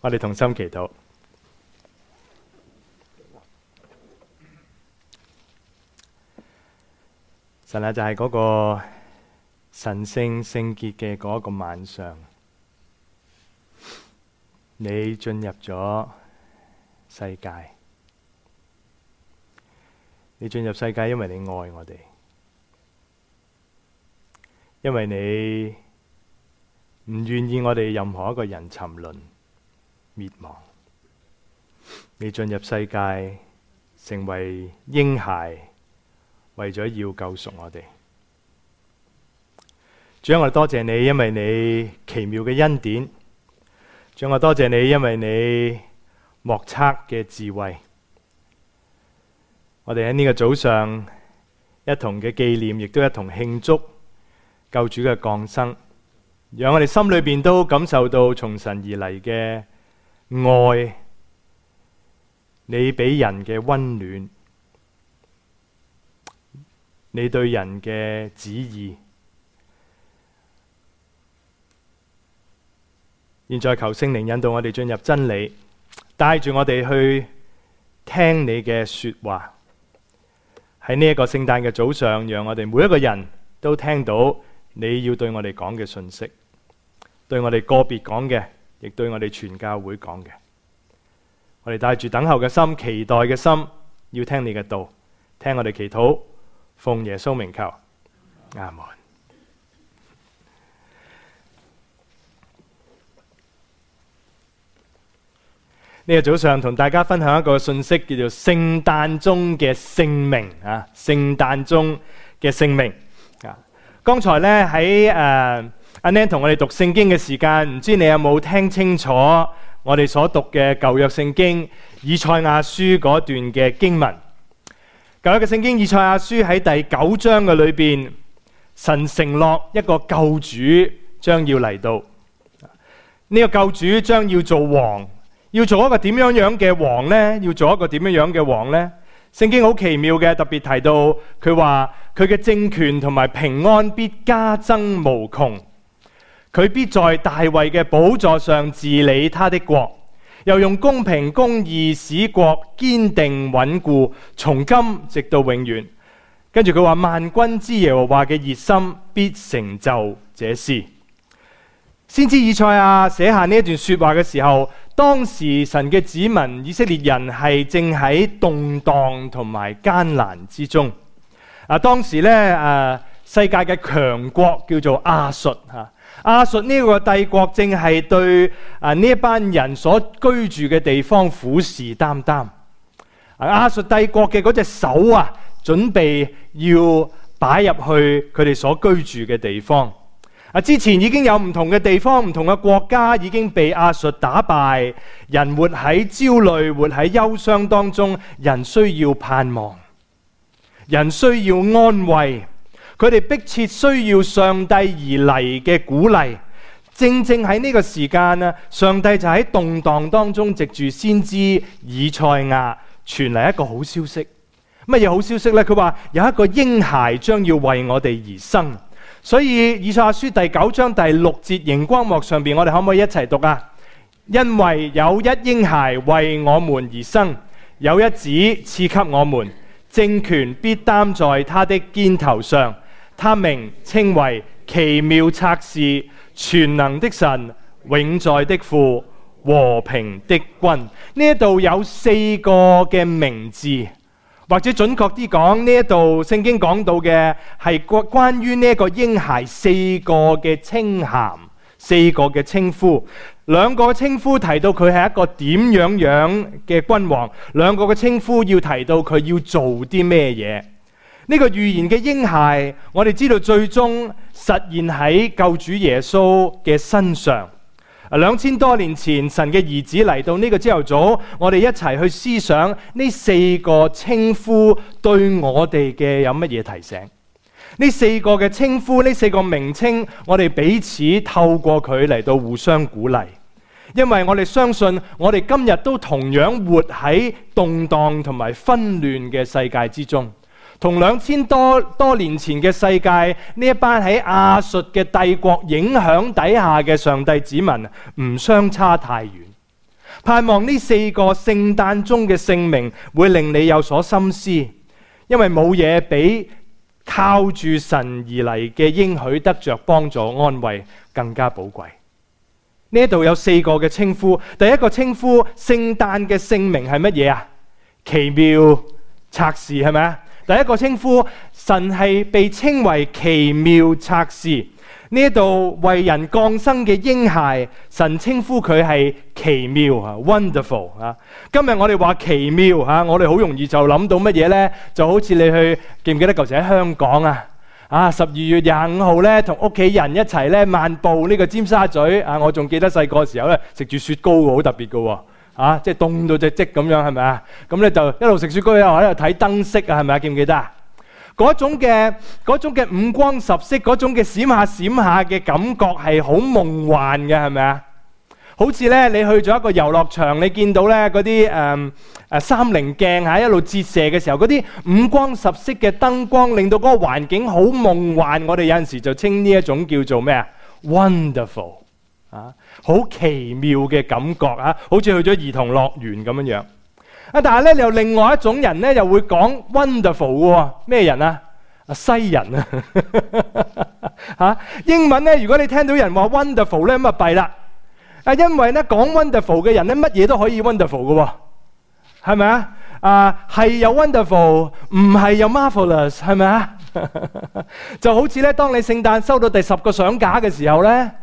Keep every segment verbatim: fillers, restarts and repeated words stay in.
我哋同心祈禱。神啊，就係嗰個神聖聖潔嘅嗰個晚上，你進入咗世界。你進入世界，因為你愛我哋，因為你唔願意我哋任何一個人沉淪滅亡。你進入世界，成為嬰孩，為咗要救贖我哋。主啊，我哋多謝你，因為你奇妙嘅恩典。主啊，我多謝你，因為你莫測嘅智慧。我哋喺呢個早上一同嘅紀念，亦都一同慶祝救主嘅降生，讓我哋心裏邊都感受到從神而嚟嘅愛，你俾人嘅溫暖，你對人嘅旨意。現在求聖靈引導我哋進入真理，帶住我哋去聽你嘅說話。喺呢一個聖誕嘅早上，讓我哋每一個人都聽到你要對我哋講嘅信息，對我哋個別講嘅，亦對我哋全教會講嘅。我哋帶住等候嘅心、期待嘅心，要聽你嘅道，聽我哋祈禱，奉耶穌名求，阿門。呢個早上同大家分享一個信息，叫做聖誕中嘅聖名啊！聖誕中嘅聖名啊！剛才咧喺誒阿 Nan 同我哋讀聖經嘅時間，唔知你有冇聽清楚我哋所讀嘅舊約聖經以賽亞書嗰段嘅經文？舊約嘅聖經以賽亞書喺第九章嘅裏邊，神承諾一個救主將要嚟到，呢、這個救主將要做王。要做一個點樣樣嘅王呢？要做一個點樣樣嘅王呢？聖經好奇妙嘅，特別提到佢話佢嘅政權同埋平安必加增無窮，佢必在大衛嘅寶座上治理他的國，又用公平公義使國堅定穩固，從今直到永遠。跟住佢話萬軍之耶和華嘅熱心必成就這事。先知以賽亞寫下呢一段說話嘅時候，當時神嘅子民以色列人係正喺動盪同埋艱難之中。啊，當時咧誒、啊，世界嘅強國叫做亞述吓，亞述呢個帝國正係對啊呢一班人所居住嘅地方虎視眈眈。啊，亞述帝國嘅嗰隻手啊，準備要擺入去佢哋所居住嘅地方。啊！之前已經有唔同嘅地方、唔同嘅國家已經被亞述打敗，人活喺焦慮、活喺憂傷當中，人需要盼望，人需要安慰，佢哋迫切需要上帝而嚟嘅鼓勵。正正喺呢個時間啊，上帝就喺動盪當中，藉住先知以賽亞傳嚟一個好消息。乜嘢好消息呢？佢話有一個嬰孩將要為我哋而生。所以以賽亞書第九章第六節熒光幕上邊，我哋可唔可以一齊讀啊？因為有一嬰孩為我們而生，有一子賜給我們，政權必擔在他的肩頭上，他名稱為奇妙策士、全能的神、永在的父、和平的君。呢一度有四個嘅名字。或者準確啲講，呢一度聖經講到嘅係關於呢一個嬰孩四個嘅稱銜，四個嘅稱呼。兩個稱呼提到佢係一個點樣樣嘅君王，兩個嘅稱呼要提到佢要做啲咩嘢。呢個預言嘅嬰孩，我哋知道最終實現喺救主耶穌嘅身上。兩千多年前，神嘅兒子嚟到呢個朝頭早，我哋一齊去思想呢四個稱呼對我哋嘅有乜嘢提醒？呢四個嘅稱呼，呢四個名稱，我哋彼此透過佢嚟到互相鼓勵，因為我哋相信，我哋今日都同樣活喺動盪同埋紛亂嘅世界之中。同兩千多多年前嘅世界，呢一班喺亞述嘅帝國影響底下嘅上帝子民唔相差太遠。 盼望呢四個聖誕鐘嘅聖名會令你有所深思，因為冇嘢比靠住神而嚟嘅應許得着幫助安慰更加寶貴。呢度有四個嘅稱呼，第一個稱呼聖誕嘅聖名係乜嘢啊？奇妙策士，係咪啊？第一個稱呼神係被稱為奇妙策士。呢度為人降生嘅嬰孩，神稱呼佢係奇妙啊 ，wonderful 啊。今日我哋話奇妙啊，我哋好容易就諗到乜嘢呢？就好似你去記唔記得舊時喺香港啊？啊，十二月廿五號咧，同屋企人一齊咧漫步呢個尖沙咀啊！我仲記得細個時候咧，食住雪糕喎，好特別嘅喎，啊，即係凍到隻積咁樣，係咪啊？咁咧就一路食雪糕，一路喺度睇燈飾啊，係咪啊？記唔記得啊？嗰種嘅嗰種嘅五光十色，嗰種嘅閃下閃下嘅感覺係好夢幻嘅，係咪啊？好似咧你去咗一個遊樂場，你見到咧嗰啲誒誒三棱鏡喺一路折射嘅時候，嗰啲五光十色嘅燈光令到嗰個環境好夢幻。我哋有陣時就稱呢一種叫做咩啊 ？Wonderful 啊，好奇妙嘅感覺啊，好似去咗兒童樂園咁樣樣。啊，但係咧又另外一種人咧又會講 wonderful 喎，咩人啊？啊西人啊嚇！英文咧，如果你聽到人話 wonderful 咧，咁啊弊啦。啊，因為咧講 wonderful 嘅人咧，乜嘢都可以 wonderful 嘅喎，係咪啊？啊，係有 wonderful，唔係有 marvelous，係咪啊？就好似咧，當你聖誕收到第十個相架嘅時候咧，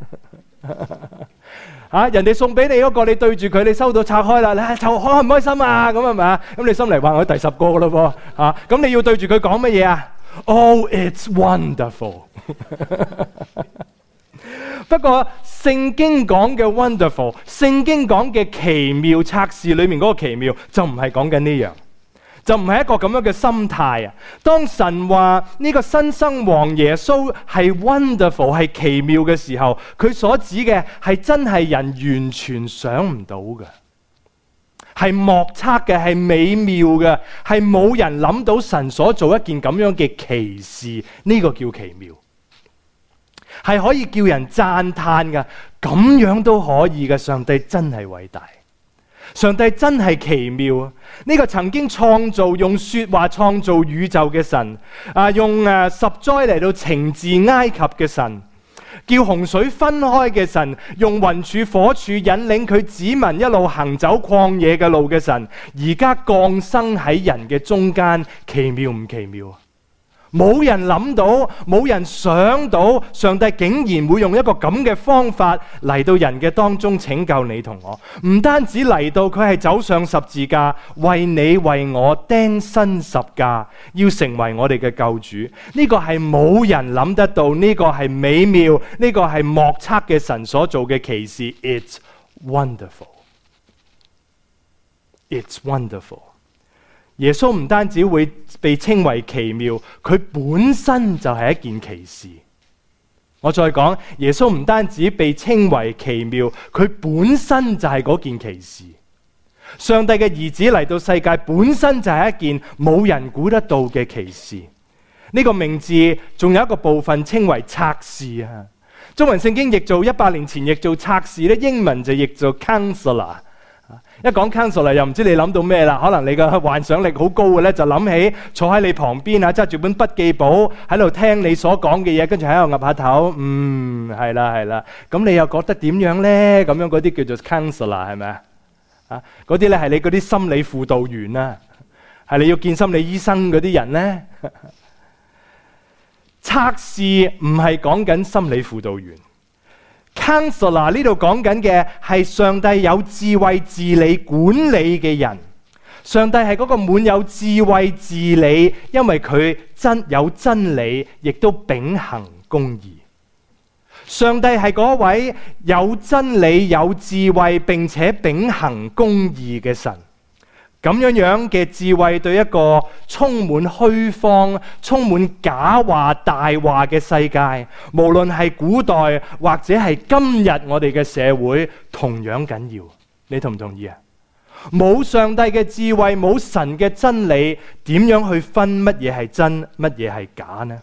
啊，人哋送俾你嗰個，你對住佢，你收到拆開啦，你就開唔開心啊？咁係咪啊？咁你心嚟話我第十個嘅咯噃，啊，咁你要對住佢講乜嘢啊？ Oh, it's wonderful。不過聖經講嘅 wonderful， 聖經講嘅奇妙策士裏面嗰個奇妙就唔係講緊呢樣，就唔係一個咁樣嘅心態啊。當神話呢個新生王耶穌係 wonderful 係奇妙嘅時候，佢所指嘅係真係人完全想唔到嘅，係莫測嘅，係美妙嘅，係冇人諗到神所做一件咁樣嘅奇事，呢個叫奇妙。係可以叫人讚嘆嘅，咁樣都可以嘅。上帝真係偉大，上帝真係奇妙。呢個曾經創造用說話創造宇宙嘅神，啊，用誒十災嚟到懲治埃及嘅神，叫洪水分開嘅神，用雲柱火柱引領佢子民一路行走曠野嘅路嘅神，而家降生喺人嘅中間，奇妙唔奇妙？冇人諗到，冇人想到，上帝竟然會用一個咁嘅方法嚟到人嘅當中拯救你同我。唔單止嚟到，佢係走上十字架，為你為我釘身十架，要成為我哋嘅救主。呢個係冇人諗得到，呢個係美妙，呢個係莫測嘅神所做嘅奇事。It's wonderful. It's wonderful. 耶穌唔單止會被稱為奇妙，佢本身就係一件奇事。我再講，耶穌唔單止被稱為奇妙，佢本身就係嗰件奇事。上帝嘅兒子嚟到世界，本身就係一件冇人估得到嘅奇事。呢個名字仲有一個部分稱為策士啊。中文聖經譯做一百年前譯做策士咧，英文就譯做 counselor。一講 counselor 又唔知你諗到咩啦？可能你嘅幻想力好高嘅咧，就諗起坐喺你旁邊啊，揸住本筆記簿喺度聽你所講嘅嘢，跟住喺度岌下頭，嗯，係啦係啦。咁你又覺得點樣咧？咁樣嗰啲叫做 counselor 係咪啊？啊，嗰啲咧係你嗰啲心理輔導員啊，係你要見心理醫生嗰啲人咧。策士唔係講緊心理輔導員。Counselor 呢度講緊嘅係上帝有智慧治理管理嘅人，上帝係嗰個滿有智慧治理，因為佢真有真理，亦都秉行公義。上帝係嗰位有真理、有智慧並且秉行公義嘅神。咁樣樣嘅智慧對一個充滿虛謊、充滿假話、大話嘅世界，無論係古代或者係今日我哋嘅社會，同樣緊要。你同唔同意啊？冇上帝嘅智慧，冇神嘅真理，點樣去分乜嘢係真，乜嘢係假呢？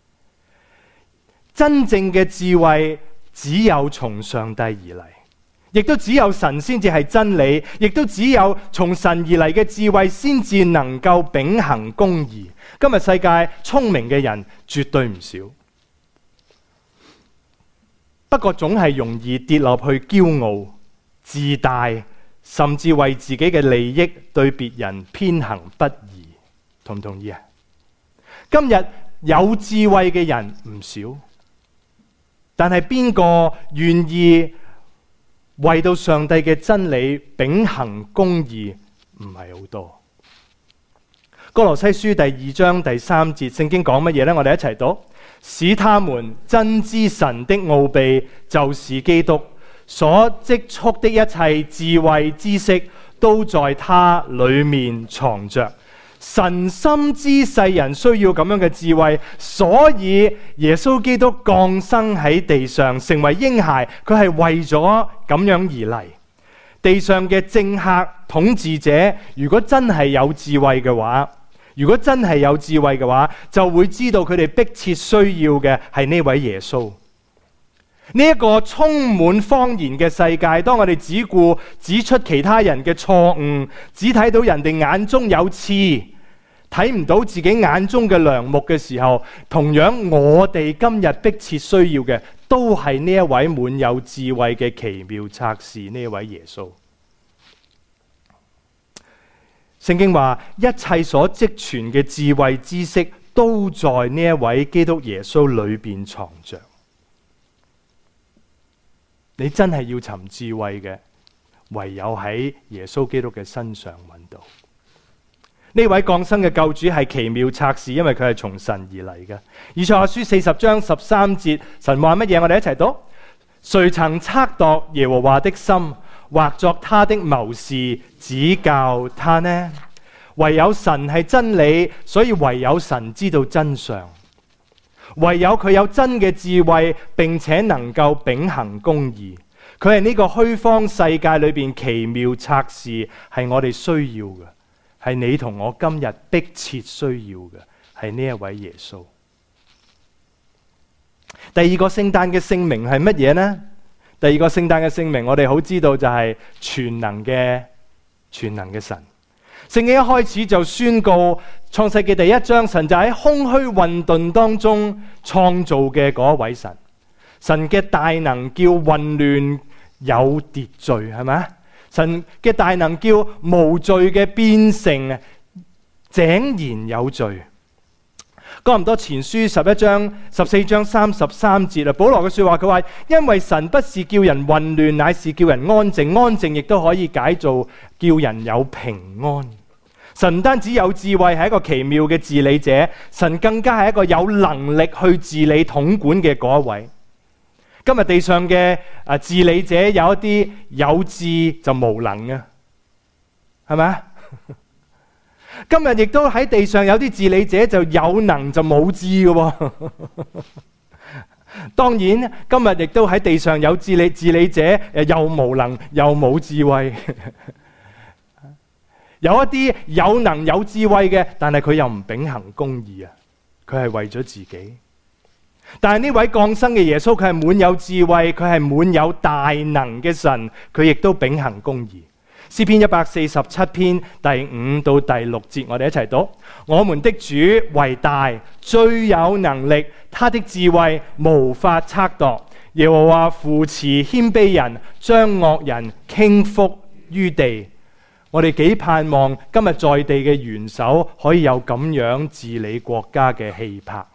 真正嘅智慧只有從上帝而嚟。 亦都只有神先至係真理，亦都只有從神而嚟嘅智慧先至能夠秉行公義。今日世界聰明嘅人絕對唔少，不過總係容易跌落去驕傲、自大，甚至為自己嘅利益對別人偏行不義。同唔同意啊？今日有智慧嘅人唔少，但係邊個願意為到上帝嘅真理秉行公義？唔係好多。歌羅西書第二章第三節，聖經講乜嘢呢？我哋一齊讀：使他們真知神的奧秘，就是基督，所積蓄的一切智慧知識，都在他裏面藏着。神深知世人需要咁樣嘅智慧，所以耶穌基督降生喺地上，成為嬰孩，佢係為咗咁樣而嚟。地上嘅政客統治者，如果真係有智慧嘅話，如果真係有智慧嘅話，就會知道佢哋迫切需要嘅係呢位耶穌。呢一個充滿謊言嘅世界，當我哋只顧指出其他人嘅錯誤，只睇到人哋眼中有刺，睇唔到自己眼中嘅梁木嘅時候，同樣我哋今日迫切需要嘅，都係呢一位滿有智慧嘅奇妙策士，呢一位耶穌。聖經話，一切所積存嘅智慧知識，都在呢一位基督耶穌裏邊藏着。你真係要尋智慧嘅，唯有喺耶穌基督嘅身上揾到。呢位降生嘅救主係奇妙策士，因為佢係從神而嚟嘅。以賽亞書四十章十三節，神話乜嘢？我哋一齊讀：誰曾測度耶和華的心，或作他的謀士，指教他呢？唯有神係真理，所以唯有神知道真相。唯有佢有真嘅智慧，並且能夠秉行公義。佢係呢個虛荒世界裏邊奇妙策士，係我哋需要嘅，係你同我今日迫切需要嘅，係呢一位耶穌。第二個聖誕嘅姓名係乜嘢呢？第二個聖誕嘅姓名，我哋好知道就係全能嘅全能嘅神。聖經一開始就宣告創世記第一章，神就喺空虛混沌當中創造嘅嗰一位神。神嘅大能叫混亂有秩序，係咪？神嘅大能叫無罪嘅變成井然有序。哥林多前書十一章十四章三十三節啊，保羅嘅說話，佢話：因為神不是叫人混亂，乃是叫人安靜。安靜亦都可以解做叫人有平安。神唔單止有智慧，係一個奇妙嘅治理者，神更加係一個有能力去治理統管嘅嗰一位。今日地上嘅啊治理者有一啲有智就無能嘅，係咪？今日亦都喺地上有啲治理者就有能就冇智嘅。當然今日亦都喺地上有治理治理者誒又無能又冇智慧。有一啲有能有智慧嘅，但係佢又唔秉行公義啊！佢係為咗自己。但係呢位降生嘅耶穌，佢係滿有智慧，佢係滿有大能嘅神，佢亦都秉行公義。詩篇一百四十七篇第五到第六節，我哋一齊讀：我們的主為大，最有能力，他的智慧無法測度。耶和華扶持謙卑人，將惡人傾覆於地。我哋幾盼望今日在地嘅元首可以有咁樣治理國家嘅氣魄。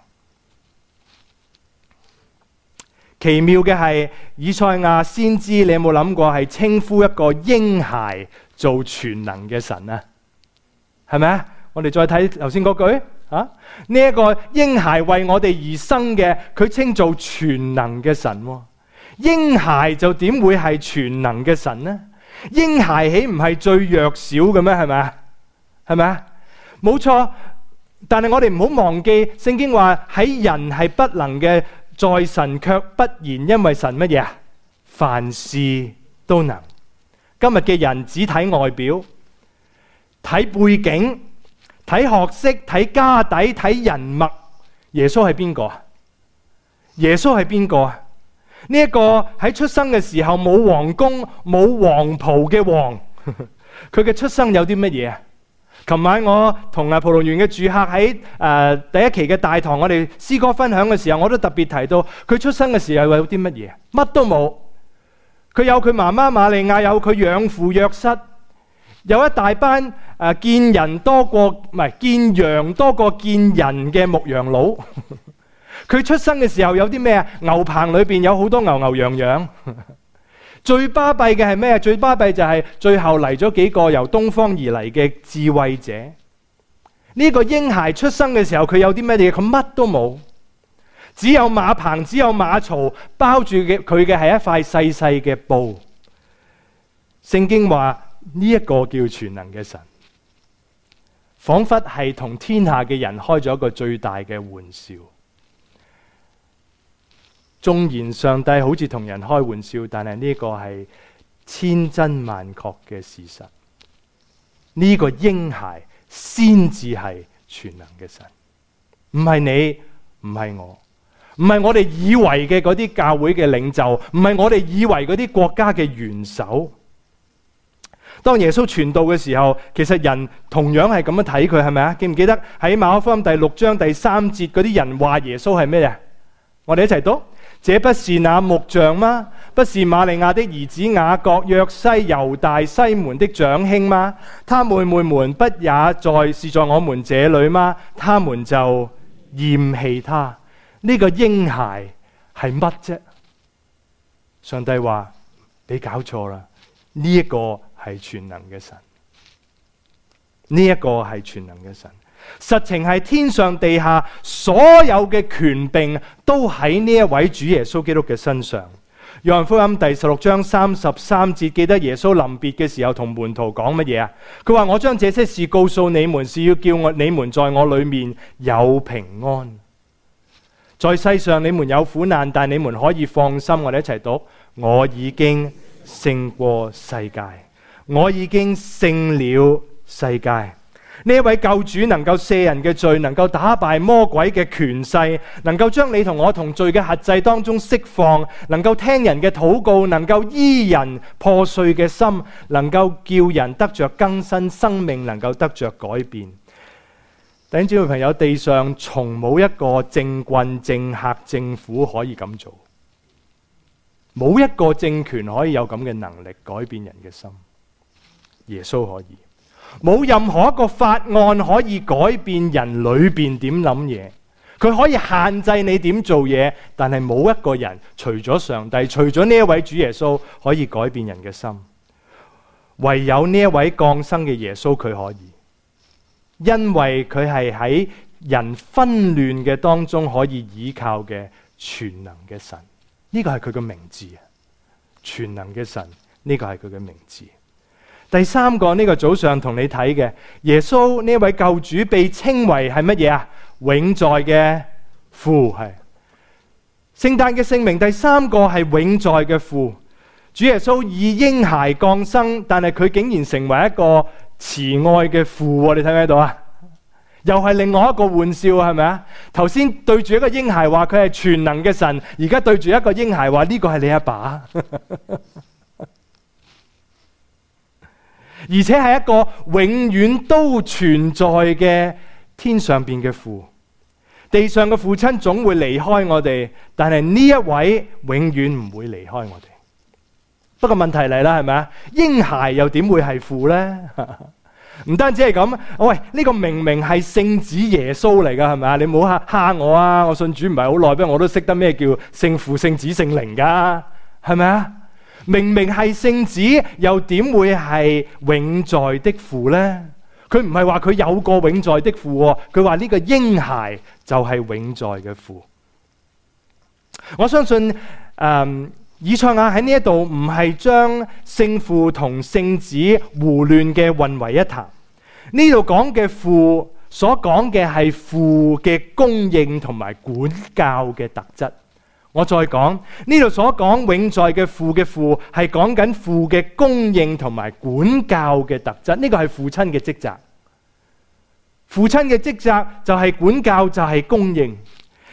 奇妙嘅係，以賽亞先知，你有冇諗過係稱呼一個嬰孩做全能嘅神啊？係咪啊？我哋再睇頭先嗰句啊，呢一個嬰孩為我哋而生嘅，佢稱做全能嘅神。嬰孩就點會係全能嘅神呢？嬰孩豈唔係最弱小嘅咩？係咪啊？係咪啊？冇錯，但係我哋唔好忘記，聖經話喺人係不能嘅，在神卻不然，因為神乜嘢啊？凡事都能。今日嘅人只睇外表、睇背景、睇學識、睇家底、睇人脈。耶穌係邊個啊？耶穌係邊個啊？ 呢一個喺出生嘅時候冇皇宮冇黃袍嘅王，佢嘅出生有啲乜嘢啊？琴晚我同啊葡萄園嘅住客喺誒、呃、第一期嘅大堂，我哋詩歌分享嘅時候，我都特別提到佢出生嘅時候有啲乜嘢？乜都冇。佢有佢媽媽瑪利亞，有佢養父約瑟，有一大班誒、呃、見人多過唔係見羊多過見人嘅牧羊佬。佢出生嘅時候有啲咩啊？牛棚裏邊有好多牛牛羊羊。最巴閉嘅係咩？最巴閉就係最後嚟咗幾個由東方而嚟嘅智慧者。呢個嬰孩出生嘅時候，佢有啲咩嘢？佢乜都冇，只有馬棚，只有馬槽，包住嘅佢嘅係一塊細細嘅布。聖經話呢一個叫全能嘅神，仿佛係同天下嘅人開咗一個最大嘅玩笑。縱然上帝好似同人開玩笑，但係呢個係千真萬確嘅事實。呢個嬰孩先至係全能嘅神，唔係你，唔係我，唔係我哋以為嘅嗰啲教會嘅領袖，唔係我哋以為嗰啲國家嘅元首。當耶穌傳道嘅時候，其實人同樣係咁樣睇佢，係咪啊？記唔記得喺馬可福音第六章第三節嗰啲人話耶穌係咩啊？我哋一齊讀。這不是那木匠嗎？不是瑪利亞的兒子雅各、約西、猶大、西門的長兄嗎？他妹妹們不也在是在我們這裏嗎？他們就厭棄他。呢個嬰孩係乜啫？上帝話你搞錯啦，呢一個係全能嘅神，呢一個係全能嘅神。實情係天上地下所有嘅權柄都喺呢一位主耶穌基督嘅身上。約翰福音第十六章三十三節，記得耶穌臨別嘅時候同門徒講乜嘢啊？佢話我將這些事告訴你們，是要叫我你們在我裏面有平安。在世上你們有苦難，但你們可以放心。我哋一齊讀：我已經勝過世界，我已經勝了世界。呢一位救主能夠赦人嘅罪，能夠打敗魔鬼嘅權勢，能夠將你同我同罪嘅轄制當中釋放，能夠聽人嘅禱告，能夠醫人破碎嘅心，能夠叫人得着更新生命，能夠得着改變。弟兄姊妹朋友，地上從冇一個政棍、政客、政府可以咁做，冇一個政權可以有咁嘅能力改變人嘅心。耶穌可以。冇任何一個法案可以改變人裏邊點諗嘢，佢可以限制你點做嘢，但係冇一個人除咗上帝，除咗呢一位主耶穌可以改變人嘅心，唯有呢一位降生嘅耶穌佢可以，因為佢係喺人紛亂嘅當中可以依靠嘅全能嘅神，呢個係佢嘅名字啊！全能嘅神，呢個係佢嘅名字。第三個呢個早上同你睇嘅耶穌呢位救主被稱為係乜嘢啊？永在嘅父。係聖誕嘅聖名第三個係永在嘅父。主耶穌以嬰孩降生，但係佢竟然成為一個慈愛嘅父。你睇唔睇到啊？又係另外一個玩笑，係咪啊？頭先對住一個嬰孩話佢係全能嘅神，而家對住一個嬰孩話呢個係你阿爸。而且係一個永遠都存在嘅天上邊嘅父，地上嘅父親總會離開我哋，但係呢一位永遠唔會離開我哋。不過問題嚟啦，係咪啊？嬰孩又點會係父呢？唔單止係咁，喂，呢個明明係聖子耶穌嚟噶，係咪啊？你唔好嚇我啊！我信主唔係好耐，不過我都識得咩叫聖父、聖子、聖靈噶，係咪啊？明明係聖子，又點會係永在的父呢？佢唔係話佢有個永在的父，佢話呢個嬰孩就係永在嘅父。我相信，嗯，以賽亞喺呢一度唔係將聖父同聖子胡亂嘅混為一談。呢度講嘅父，所講嘅係父嘅供應同埋管教嘅特質。我再講，呢度所講永在嘅父嘅父，係講緊父嘅供應同埋管教嘅特質。呢個係父親嘅職責。父親嘅職責就係管教，就係供應。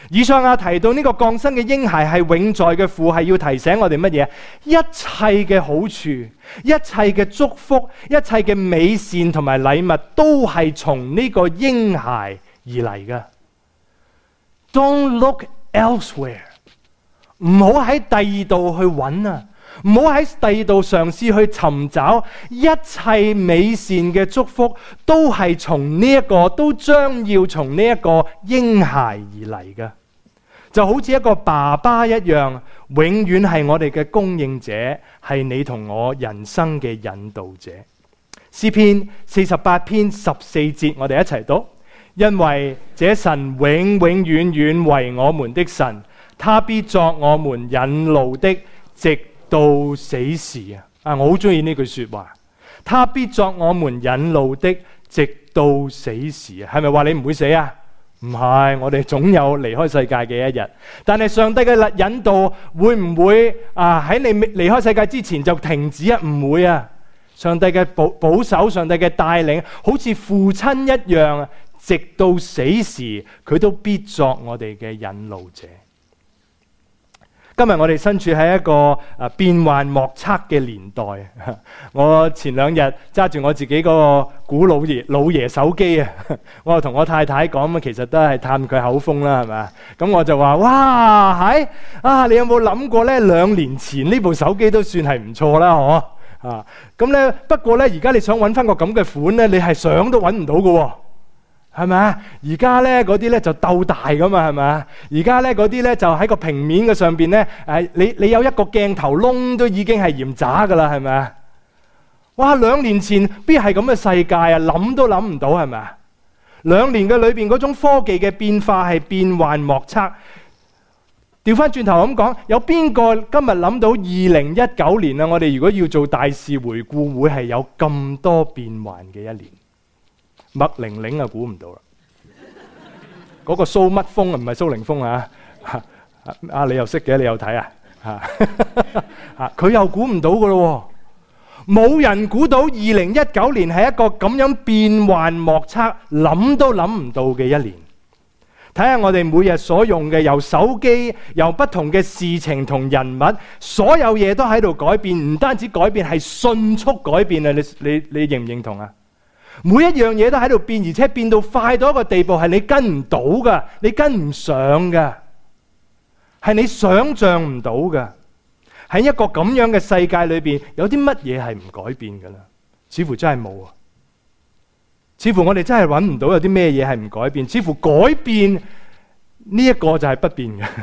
以賽亞提到呢個降生嘅嬰孩係永在嘅父，係要提醒我哋乜嘢？一切嘅好處、一切嘅祝福、一切嘅美善同埋禮物，都係從呢個嬰孩而嚟嘅。Don't look elsewhere， 唔好喺第二度去揾啊！唔好喺第二度嘗試去尋找，一切美善嘅祝福都係從呢一個，都將要從呢一個嬰孩而嚟嘅。就好似一個爸爸一樣，永遠係我哋嘅供應者，係你同我人生嘅引導者。詩篇四十八篇十四節，我哋一齊讀：因為這神永永遠遠為我們的神，他必作我們引路的，直到死時啊！啊，我好中意呢句說話，他必作我們引路的，直到死時啊！係咪話你唔會死啊？唔係，我哋總有離開世界嘅一日。但係上帝嘅引導會唔會啊喺你離開世界之前就停止啊？唔會啊！上帝嘅保保守，上帝嘅帶領，好似父親一樣，直到死時，佢都必作我哋嘅引路者。今日我哋身處喺一個啊變幻莫測嘅年代。我前兩日揸住我自己嗰個古老爺老爺手機啊，我就同我太太講，咁其實都係探佢口風啦，係咪？咁我就話：哇，係啊！你有冇諗過咧？兩年前呢部手機都算係唔錯啦，嗬啊！咁咧，不過咧，而家你想揾翻個咁嘅款咧，你係想都揾唔到㗎。係咪啊？而家咧嗰啲咧就鬥大噶嘛，係咪啊？而家咧嗰啲咧就喺個平面嘅上邊咧，誒，你你有一個鏡頭窿都已經係嫌渣噶啦，係咪啊？哇！兩年前邊係咁嘅世界啊？諗都諗唔到，係咪啊？兩年嘅裏邊嗰種科技嘅變化係變幻莫測。調翻轉頭咁講，有邊個今日諗到二零一九年啊？我哋如果要做大事回顧，會係有咁多變幻嘅一年？麥玲玲啊，估唔到啦！嗰個蘇乜峰啊，唔係蘇凌峰啊！啊，你又識嘅，你又睇啊！啊，佢又估唔到噶咯，冇人估到二零一九年係一個咁樣變幻莫測、諗都諗唔到嘅一年。睇下我哋每日所用嘅，由手機，由不同嘅事情同人物，所有嘢都喺度改變，唔單止改變，係迅速改變啊！你你你認唔認同啊？每一樣嘢都喺度變，而且變到快到一個地步，係你跟唔到噶，你跟唔上噶，係你想象唔到噶。喺一個咁樣嘅世界裏邊，有啲乜嘢係唔改變噶啦？似乎真係冇啊！似乎我哋真係揾唔到有啲咩嘢係唔改變，似乎改變呢一個就係不變嘅。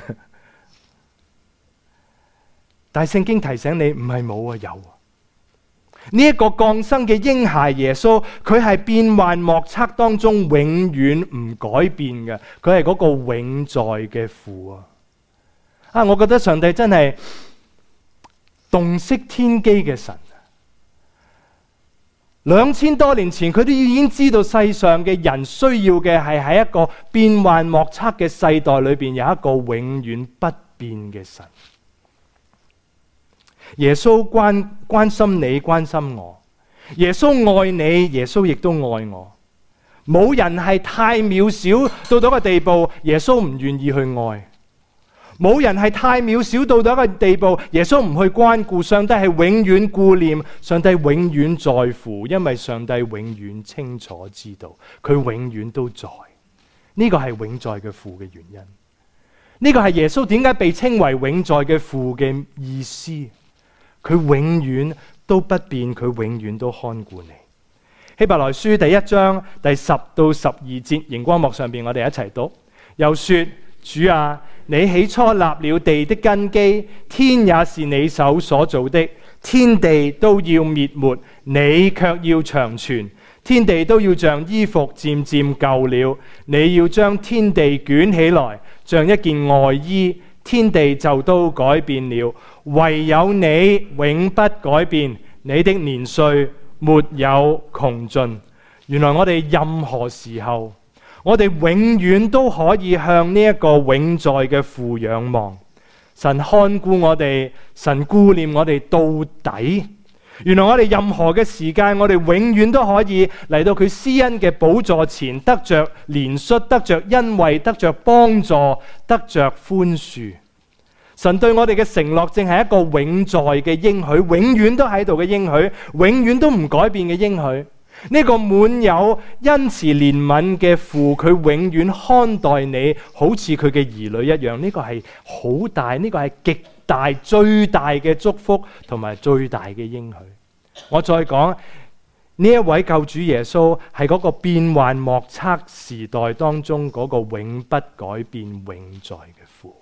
但係聖經提醒你，唔係冇啊，有啊。呢一個降生嘅嬰孩耶穌，佢係變幻莫測當中永遠唔改變嘅，佢係嗰個永在嘅父啊！啊，我覺得上帝真係洞悉天機嘅神。兩千多年前，佢都已經知道世上嘅人需要嘅係喺一個變幻莫測嘅世代裏邊有一個永遠不變嘅神。耶穌關關心你，關心我。耶穌愛你，耶穌亦都愛我。冇人係太渺小到到一個地步，耶穌唔願意去愛。冇人係太渺小到到一個地步，耶穌唔去關顧。上帝係永遠顧念，上帝永遠在乎，因為上帝永遠清楚知道，佢永遠都在。呢個係永在嘅父嘅原因。呢個係耶穌點解被稱為永在嘅父嘅意思。佢永遠都不變，佢永遠都看顧你。希伯來書第一章第十到十二節，熒光幕上邊我哋一齊讀。又說：主啊，你起初立了地的根基，天也是你手所造的，天地都要滅沒，你卻要長存。天地都要像衣服漸漸舊了，你要將天地捲起來，像一件外衣，天地就都改變了。唯有你永不改變，你的年歲沒有窮盡。原來我哋任何時候，我哋永遠都可以向呢一個永在嘅父仰望。神看顧我哋，神顧念我哋到底。 原來我哋任何嘅時間，我哋永遠都可以嚟到佢施恩嘅寶座前，得着憐恤，得着恩惠，得着幫助，得着寬恕。神對我哋嘅承諾正係一個永在嘅應許，永遠都喺度嘅應許，永遠都唔改變嘅應許。呢個滿有恩慈憐憫嘅父，佢永遠看待你好似佢嘅兒女一樣。呢個係好大，呢個係極大、最大嘅祝福同埋最大嘅應許。我再講，呢一位救主耶穌係嗰個變幻莫測時代當中嗰個永不改變、永在嘅父。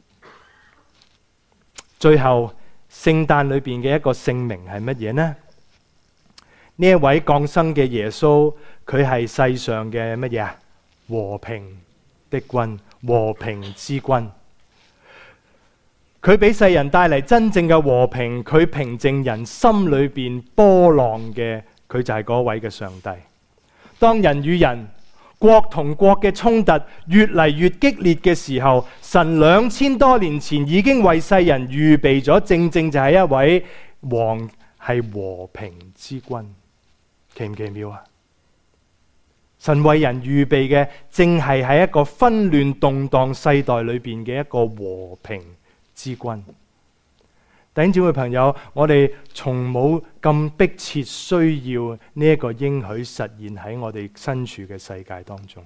最後，聖誕裏邊嘅一個姓名係乜嘢呢？呢一位降生嘅耶穌，佢係世上嘅乜嘢啊？和平的君，和平之君。佢俾世人帶嚟真正嘅和平，佢平靜人心裏邊波浪嘅，佢就係嗰位嘅上帝。當人與人、國同國嘅衝突越嚟越激烈嘅時候，神兩千多年前已經為世人預備咗，正正就係一位王，係和平之君。奇唔奇妙啊？神為人預備嘅，正係喺一個紛亂動盪世代裏邊嘅一個和平之君。弟兄姊妹朋友，我哋從冇咁迫切需要呢一個應許實現喺我哋身處嘅世界當中。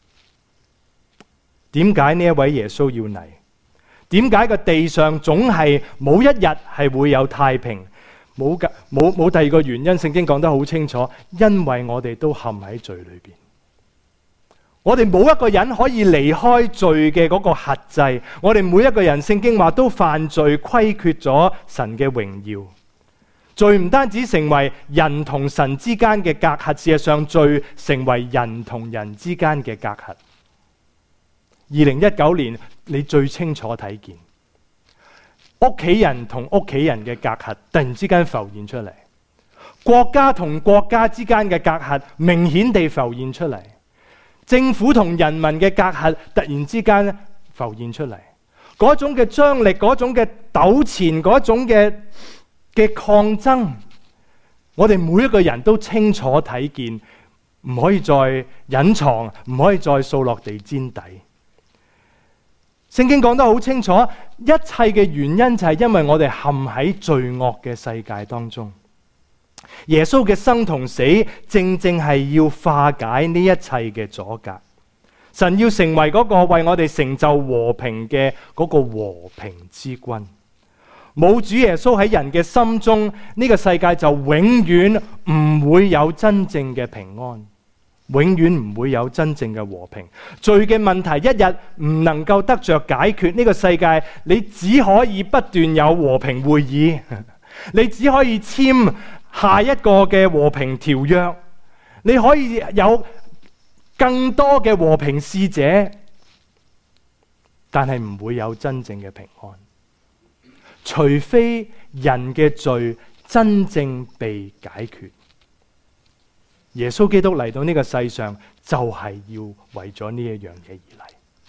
點解呢一位耶穌要嚟？點解個地上總係冇一日係會有太平？冇冇冇第二個原因，聖經講得好清楚，因為我哋都陷喺罪裏邊。我哋冇一個人可以離開罪嘅嗰個轄制，我哋每一個人，聖經話都犯罪，虧缺咗神嘅榮耀。罪唔單止成為人同神之間嘅隔閡，事實上罪成為人同人之間嘅隔閡。二零一九年，你最清楚睇見屋企人同屋企人嘅隔閡突然之間浮現出嚟，國家同國家之間嘅隔閡明顯地浮現出嚟，政府同人民嘅隔閡突然之間浮現出嚟，嗰種嘅張力，嗰種嘅糾纏，嗰種嘅嘅抗爭，我哋每一個人都清楚睇見，唔可以再隱藏，唔可以再掃落地氈底。聖經講得好清楚，一切嘅原因就係因為我哋陷喺罪惡嘅世界當中。耶穌嘅生同死，正正係要化解呢一切嘅阻隔。神要成為嗰個為我哋成就和平嘅嗰個和平之君。冇主耶穌喺人嘅心中，呢個世界就永遠唔會有真正嘅平安。永遠唔會有真正嘅和平。罪嘅問題一日唔能夠得着解決，呢個世界你只可以不斷有和平會議，你只可以簽下一個嘅和平條約，你可以有更多嘅和平使者，但係唔會有真正嘅平安，除非人嘅罪真正被解決。耶穌基督嚟到呢個世上，就係要為咗呢一樣嘢而嚟。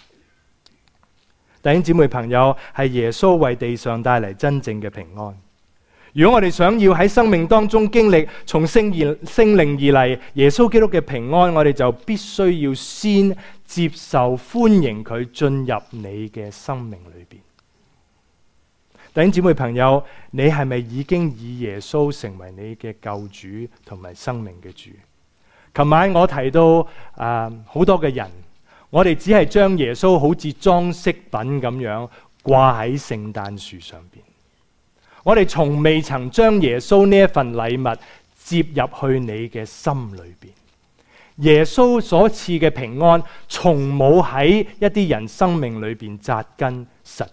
弟兄姊妹朋友，係耶穌為地上帶嚟真正嘅平安。如果我哋想要喺生命當中經歷從聖而聖靈而嚟耶穌基督嘅平安，我哋就必須要先接受歡迎佢進入你嘅生命裏邊。弟兄姊妹朋友，你係咪已經以耶穌成為你嘅救主同埋生命嘅主？琴晚我提到誒，好多嘅人，我哋只係將耶穌好似裝飾品咁樣掛喺聖誕樹上邊，我哋從未曾將耶穌呢一份禮物接入去你嘅心裏邊。耶穌所賜嘅平安，從冇喺一啲人生命裏邊紮根實。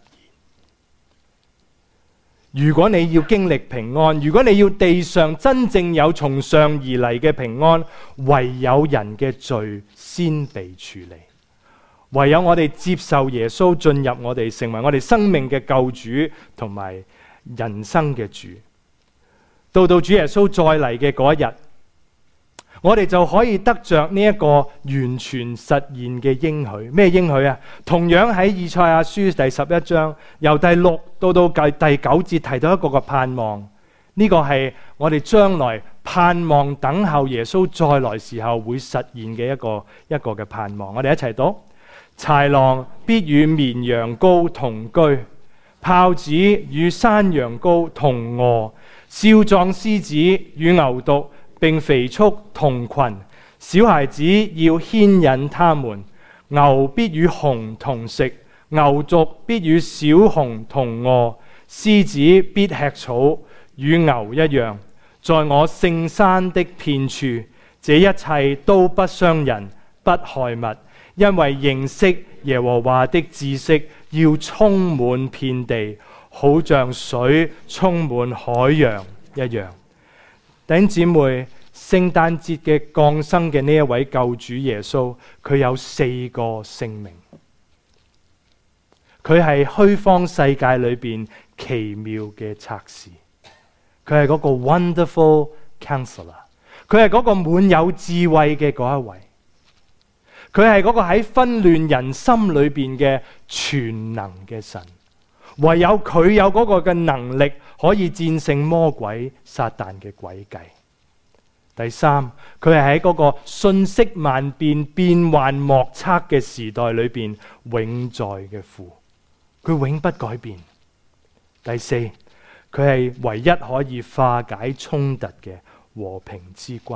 如果你要經歷平安，如果你要地上真正有從上而嚟嘅平安，唯有人嘅罪先被處理，唯有我哋接受耶穌進入我哋，成為我哋生命嘅救主同埋人生嘅主。到到主耶穌再嚟嘅嗰一日，我哋就可以得着呢一個完全實現嘅應許。咩應許啊？同樣喺以賽亞書第十一章，由第六到到第第九節提到一個個盼望。 呢個係我哋將來盼望等候耶穌再來時候會實現嘅一個一個嘅盼望。我哋一齊讀：豺狼必與綿羊羔同居，豹子與山羊羔同臥，少壯獅子與牛犢並肥畜同群。小孩子要牽引他們，牛必與熊同食，牛犢必與小熊同臥，獅子必吃草，與牛一樣。在我聖山的遍處，這一切都不傷人，不害物，因為認識耶和華的知識要充滿遍地，好像水充滿海洋一樣。弟兄姊妹，聖誕節嘅降生嘅呢一位救主耶穌，佢有四個姓名。佢係虛方世界裏邊奇妙嘅策士，佢係嗰個 Wonderful Counselor， 佢係嗰個滿有智慧嘅嗰一位，佢係嗰個喺紛亂人心裏邊嘅全能嘅神。唯有佢有嗰個嘅能力，可以戰勝魔鬼撒旦嘅詭計。第三，佢係喺嗰個瞬息萬變、變幻莫測嘅時代裏邊永在嘅父，佢永不改變。第四，佢係唯一可以化解衝突嘅和平之君。二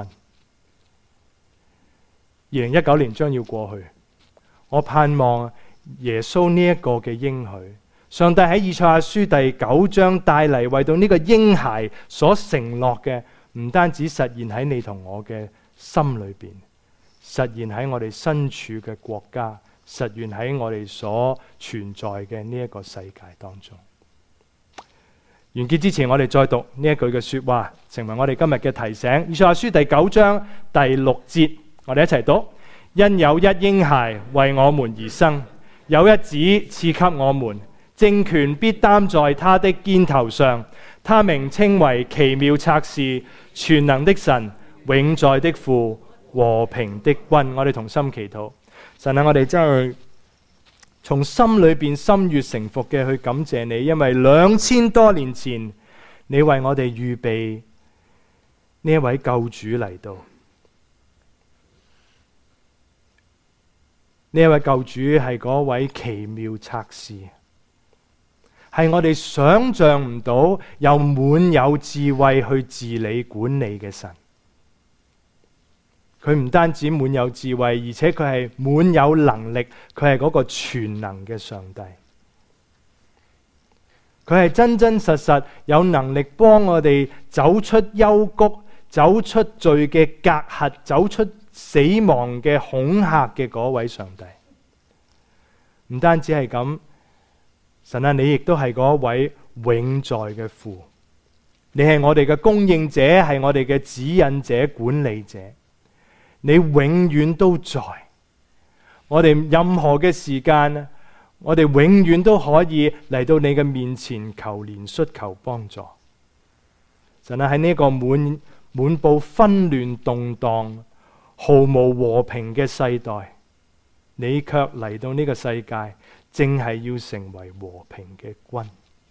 零一九年將要過去，我盼望耶穌呢一個嘅應許，上帝喺以賽亞書第九章帶嚟為到呢個嬰孩所承諾嘅，唔單止實現喺你同我嘅心裏邊，實現喺我哋身處嘅國家，實現喺我哋所存在嘅呢一個世界當中。完結之前，我哋再讀呢一句嘅說話，成為我哋今日嘅提醒。以賽亞書第九章第六節，我哋一齊讀：因有一嬰孩為我們而生，有一子賜給我們，政權必擔在他的肩頭上。他名稱為奇妙策士、全能的神、永在的父、和平的君。我哋同心祈禱，神啊，我哋真係從心裏邊心悅誠服嘅去感謝你，因為兩千多年前你為我哋預備呢一位救主嚟到。呢一位救主係嗰位奇妙策士，係我哋想象唔到又滿有智慧去治理管理嘅神。佢唔單止滿有智慧，而且佢係滿有能力，佢係嗰個全能嘅上帝。佢係真真實實有能力幫我哋走出幽谷，走出罪嘅隔閡，走出死亡嘅恐嚇嘅嗰位上帝。唔單止係咁，神啊，你亦都係嗰位永在嘅父，你係我哋嘅供應者，係我哋嘅指引者、管理者。你永遠都在，我哋任何嘅時間，我哋永遠都可以嚟到你嘅面前求憐恤、求幫助。神啊，喺呢個滿滿布紛亂動盪、毫無和平嘅世代，你卻嚟到呢個世界，正係要成為和平嘅君。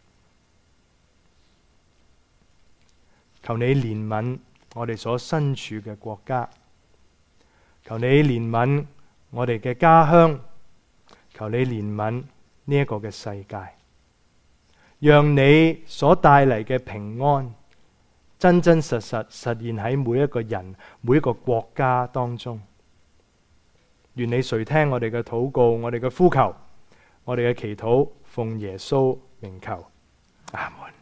求你憐憫我哋所身處嘅國家。求你憐憫我哋嘅家鄉，求你憐憫呢一個嘅世界，讓你所帶嚟嘅平安真真實實實現喺每一個人、每一個國家當中。願你垂聽我哋嘅禱告，我哋嘅呼求，我哋嘅祈禱，奉耶穌名求，阿門。